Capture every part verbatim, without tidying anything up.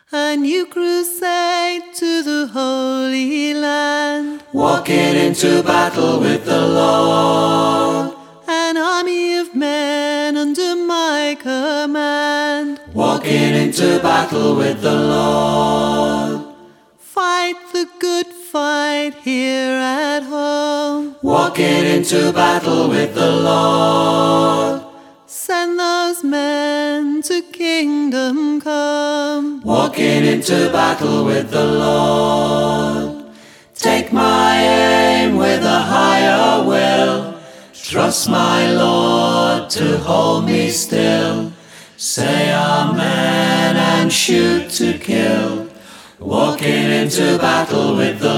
A new crusade to the Holy Land, walking into battle with the Lord. An army of men under my command, walking into battle with the Lord. Fight the good fight here at home, walking into battle with the Lord. Send those men to kingdom come, walking into battle with the Lord. Take my aim with a higher will, trust my Lord to hold me still. Say amen and shoot to kill, walking into battle with the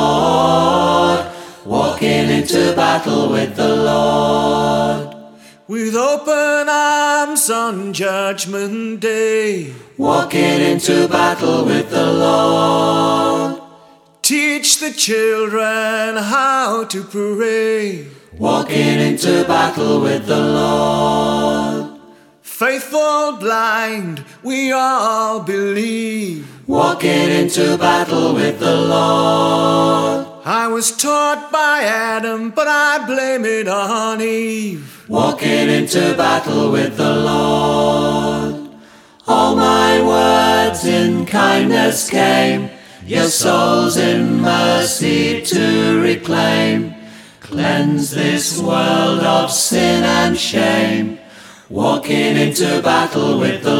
Lord, walking into battle with the Lord. With open arms on Judgment Day, walking into battle with the Lord. Teach the children how to pray, walking into battle with the Lord. Faithful blind, we all believe, walking into battle with the Lord. I was taught by Adam, but I blame it on Eve, walking into battle with the Lord. All my words in kindness came, your souls in mercy to reclaim. Cleanse this world of sin and shame, walking into battle with the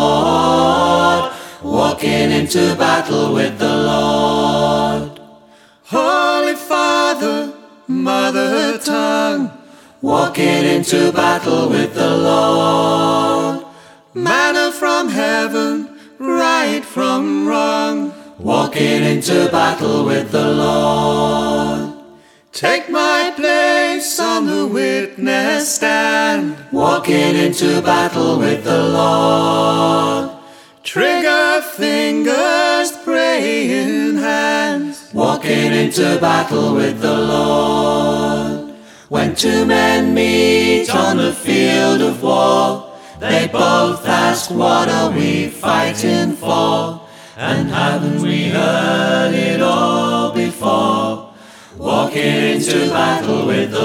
Lord, walking into battle with the Lord. Holy Father, Mother Tongue, walking into battle with the Lord. Manna from heaven, right from wrong, walking into battle with the Lord. Take my place on the witness stand, walking into battle with the Lord. Trigger fingers, praying hands, walking into battle with the Lord. When two men meet on the field of war, they both ask, what are we fighting for? And haven't we heard it all before? Walking into battle with the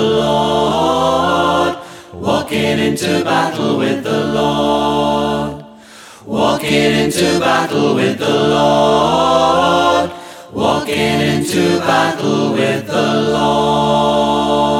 Lord, walking into battle with the Lord. Walking into battle with the Lord, walking into battle with the Lord.